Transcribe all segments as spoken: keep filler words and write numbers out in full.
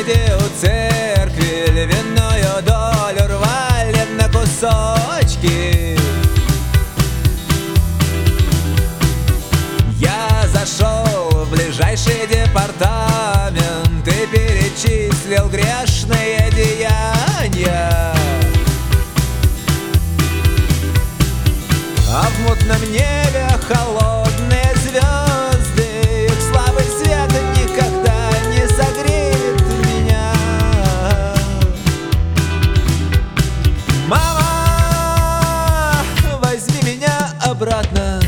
площади у церкви львиную долю рвали на кусочки. Я зашел в ближайший департамент и перечислил грешные деяния. А в мутном небе холодные звезды, их слабый свет никогда не согреет меня. Мама, возьми меня обратно.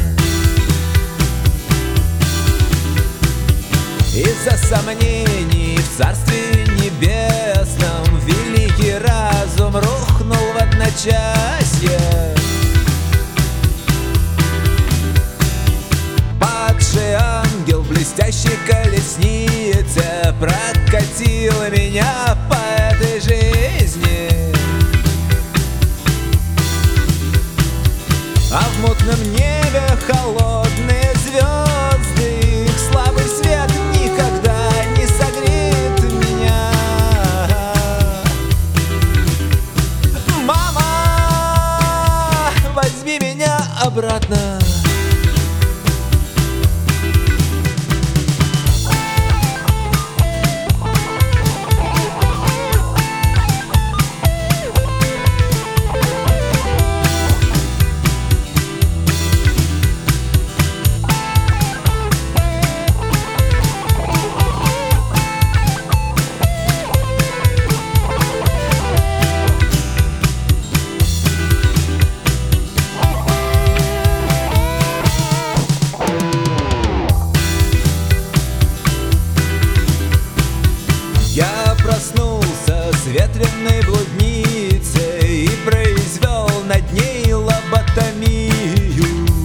Из-за сомнений в Царстве Небесном великий разум рухнул в одночасье. Падший ангел в блестящей колеснице прокатил меня по этой жизни. А в мутном небе холодные звезды, их слабый свет никогда не согреет меня. Мама, возьми меня обратно. Я проснулся с ветреной блудницей и произвел над ней лоботомию.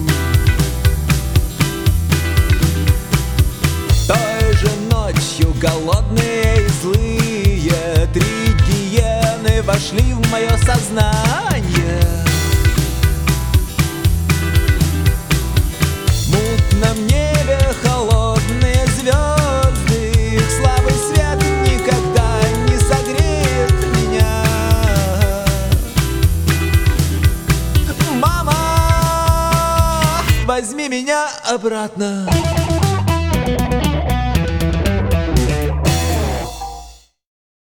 Той же ночью голодные и злые три гиены вошли в мое сознание. В мутном небе холодные звезды, их слабый свет никогда не согреет меня. Мама, возьми меня обратно.